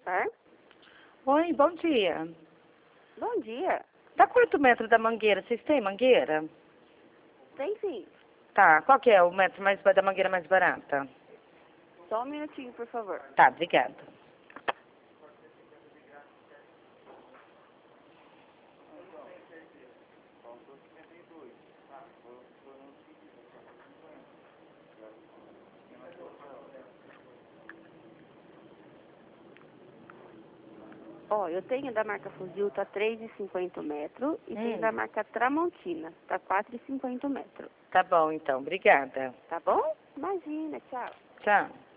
Hã? Oi, bom dia. Bom dia. Dá quanto metro da mangueira? Vocês têm mangueira? Tem sim. Tá, qual que é o metro da mangueira mais barata? Só um minutinho, por favor. Tá, obrigada. Ó, eu tenho da marca Fuzil, tá 3,50 metro. E tem da Hum. marca Tramontina, tá 4,50 metro. Tá bom, então. Obrigada. Tá bom? Imagina, tchau. Tchau.